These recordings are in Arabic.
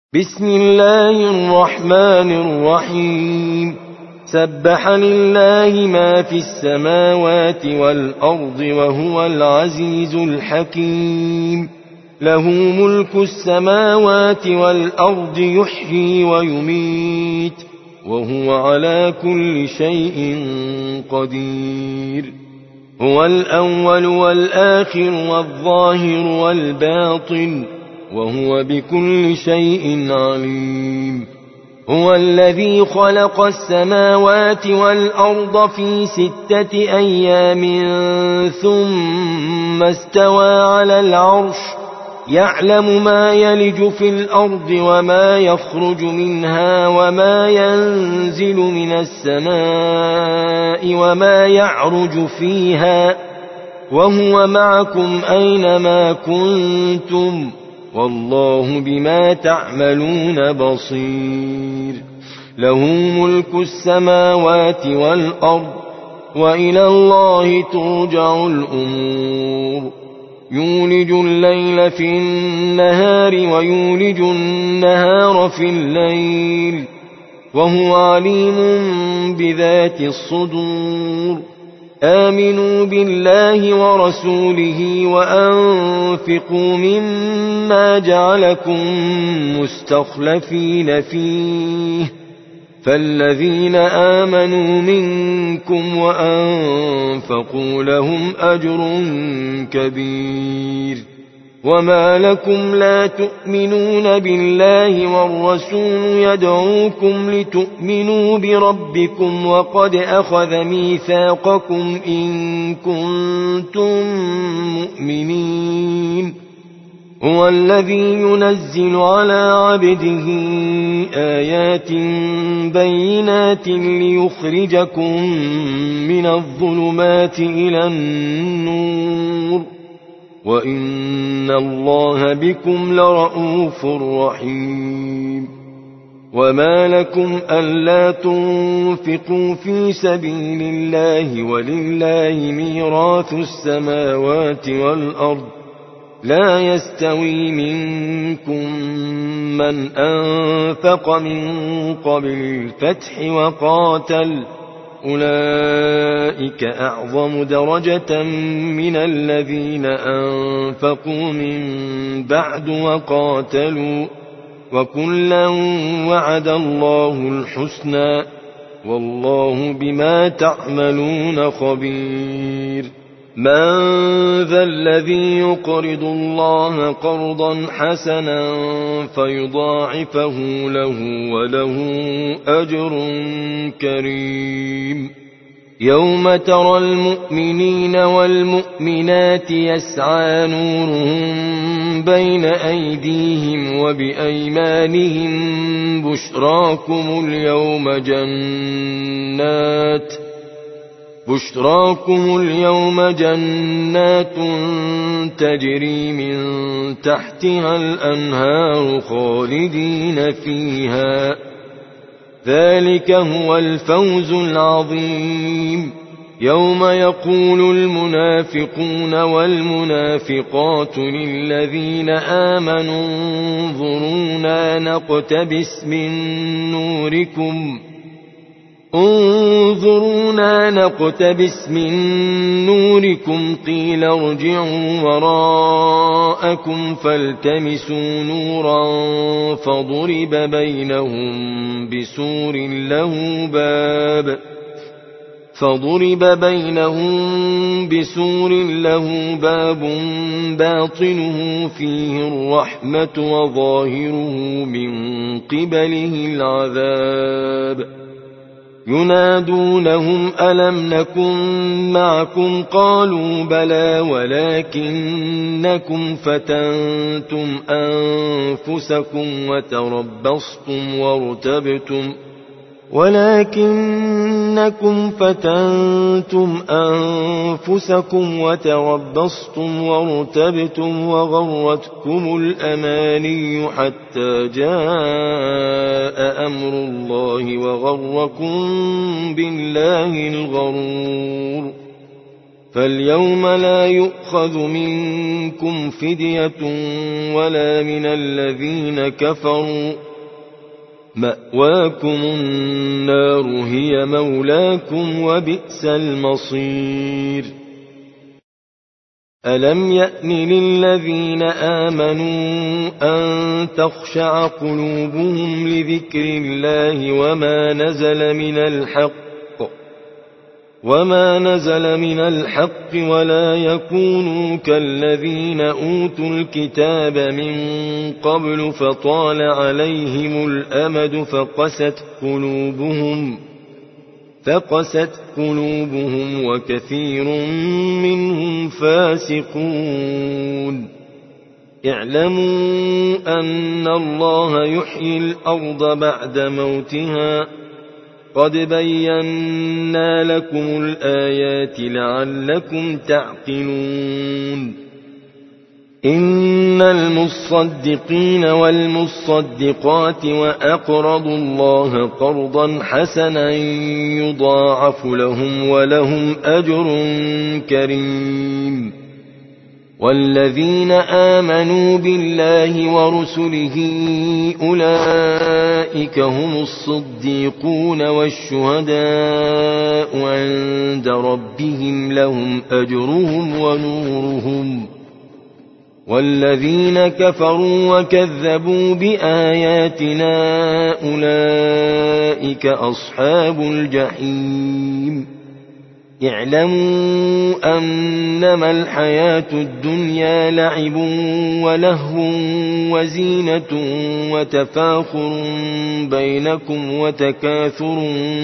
بسم الله الرحمن الرحيم. سبح لله ما في السماوات والأرض وهو العزيز الحكيم. له ملك السماوات والأرض يحيي ويميت وهو على كل شيء قدير. هو الأول والآخر والظاهر والباطن وهو بكل شيء عليم. هو الذي خلق السماوات والأرض في 6 أيام ثم استوى على العرش يعلم ما يلج في الأرض وما يخرج منها وما ينزل من السماء وما يعرج فيها وهو معكم أينما كنتم والله بما تعملون بصير. له ملك السماوات والأرض وإلى الله ترجع الأمور. يولج الليل في النهار ويولج النهار في الليل وهو عليم بذات الصدور. آمنوا بالله ورسوله وأنفقوا مما جعلكم مستخلفين فيه فالذين آمنوا منكم وأنفقوا لهم أجر كبير. وما لكم لا تؤمنون بالله والرسول يدعوكم لتؤمنوا بربكم وقد أخذ ميثاقكم إن كنتم مؤمنين. هو الذي ينزل على عبده آيات بينات ليخرجكم من الظلمات إلى النور وإن الله بكم لرءوف رحيم. وما لكم ألا تنفقوا في سبيل الله ولله ميراث السماوات والأرض لا يستوي منكم من أنفق من قبل الفتح وقاتل أولئك أعظم درجة من الذين أنفقوا من بعد وقاتلوا وكلا وعد الله الحسنى والله بما تعملون خبير. من ذا الذي يقرض الله قرضا حسنا فيضاعفه له وله أجر كريم. يوم ترى المؤمنين والمؤمنات يسعى نورهم بين أيديهم وبأيمانهم بشراكم اليوم جنات تجري من تحتها الأنهار خالدين فيها ذلك هو الفوز العظيم. يوم يقول المنافقون والمنافقات للذين آمنوا انظرونا نقتبس من نوركم قيل ارجعوا وراءكم فالتمسوا نورا فضرب بينهم بسور له باب باطنه فيه الرحمة وظاهره من قبله العذاب. ينادونهم ألم نكن معكم قالوا بلى ولكنكم فتنتم أنفسكم وارتبتم وغرتكم الأماني حتى جاء أمر الله وغركم بالله الغرور. فاليوم لا يؤخذ منكم فدية ولا من الذين كفروا، مأواكم النار هي مولاكم وبئس المصير. ألم يأن للذين آمنوا أن تخشع قلوبهم لذكر الله وما نزل من الحق ولا يكونوا كالذين أوتوا الكتاب من قبل فطال عليهم الأمد فقست قلوبهم وكثير منهم فاسقون. اعلموا أن الله يحيي الأرض بعد موتها، قد بينا لكم الآيات لعلكم تعقلون. إن المصدقين والمصدقات وأقرضوا الله قرضا حسنا يضاعف لهم ولهم أجر كريم. والذين آمنوا بالله ورسله أولئك هم الصديقون والشهداء عند ربهم لهم أجرهم ونورهم. والذين كفروا وكذبوا بآياتنا أولئك أصحاب الجحيم. اعلموا أنما الحياة الدنيا لعب ولهو وزينة وتفاخر بينكم وتكاثر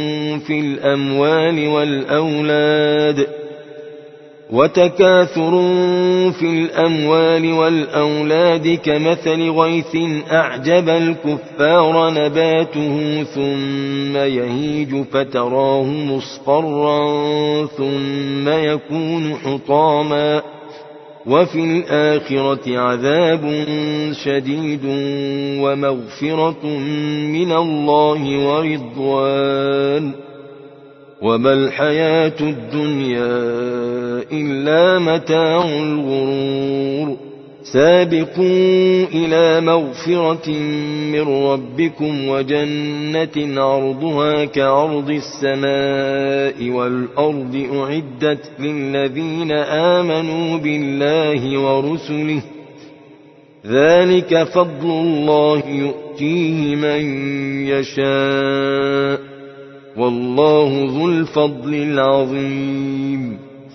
في الأموال والأولاد كمثل غيث أعجب الكفار نباته ثم يهيج فتراه مصفرا ثم يكون حطاما، وفي الآخرة عذاب شديد ومغفرة من الله ورضوان، وما الحياة الدنيا إلا متاع الغرور. سابقوا إلى مغفرة من ربكم وجنة عرضها كعرض السماء والأرض أعدت للذين آمنوا بالله ورسله، ذلك فضل الله يؤتيه من يشاء، والله ذو الفضل العظيم.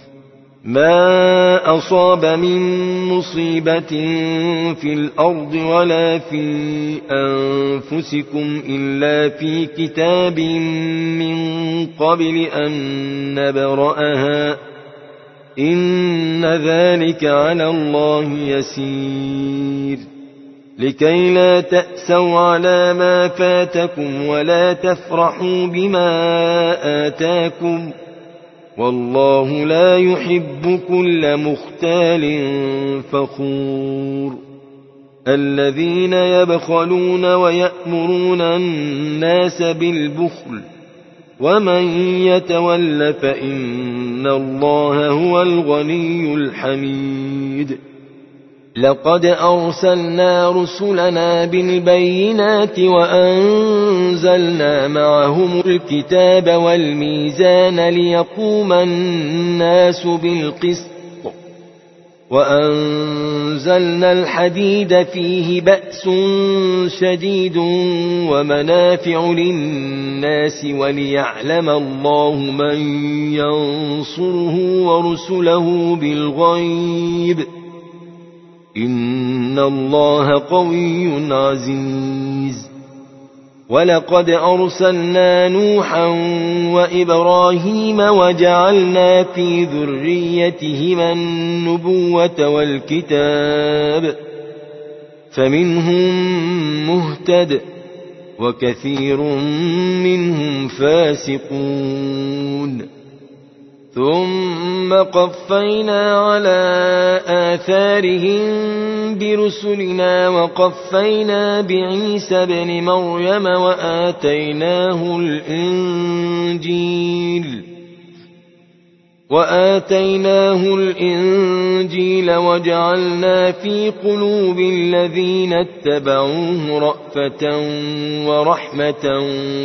ما أصاب من مصيبة في الأرض ولا في أنفسكم إلا في كتاب من قبل أن نبرأها، إن ذلك على الله يسير. لكي لا تأسوا على ما فاتكم ولا تفرحوا بما آتاكم، والله لا يحب كل مختال فخور. الذين يبخلون ويأمرون الناس بالبخل، ومن يتول فإن الله هو الغني الحميد. لقد أرسلنا رسلنا بالبينات وأنزلنا معهم الكتاب والميزان ليقوم الناس بالقسط، وأنزلنا الحديد فيه بأس شديد ومنافع للناس وليعلم الله من ينصره ورسله بالغيب، إن الله قوي عزيز. ولقد أرسلنا نوحا وإبراهيم وجعلنا في ذريتهما النبوة والكتاب، فمنهم مهتد وكثير منهم فاسقون. ثم قفينا على آثارهم برسلنا وقفينا بعيسى ابن مريم وآتيناه الإنجيل وجعلنا في قلوب الذين اتبعوه رأفة ورحمة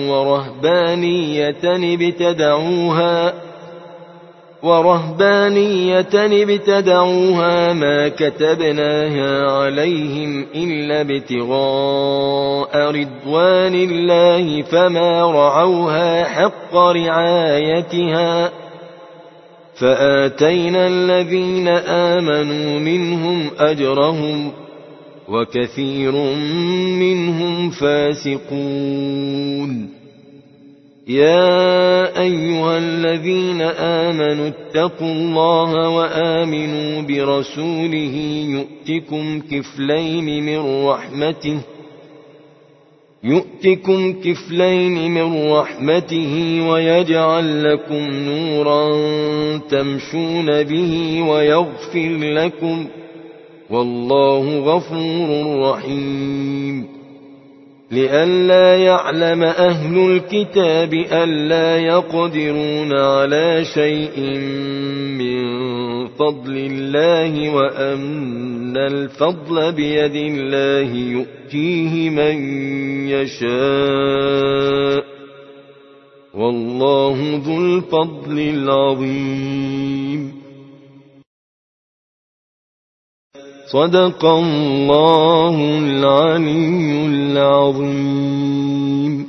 ورهبانية ابتدعوها ما كتبناها عليهم إلا ابتغاء رضوان الله فما رعوها حق رعايتها فآتينا الذين آمنوا منهم أجرهم وكثير منهم فاسقون. يا أيها الذين آمنوا اتقوا الله وآمنوا برسوله يؤتكم كفلين من رحمته ويجعل لكم نورا تمشون به ويغفر لكم والله غفور رحيم. لئلا يعلم أهل الكتاب ألا يقدرون على شيء من فضل الله وأن الفضل بيد الله يؤتيه من يشاء والله ذو الفضل العظيم. صدق الله العلي العظيم.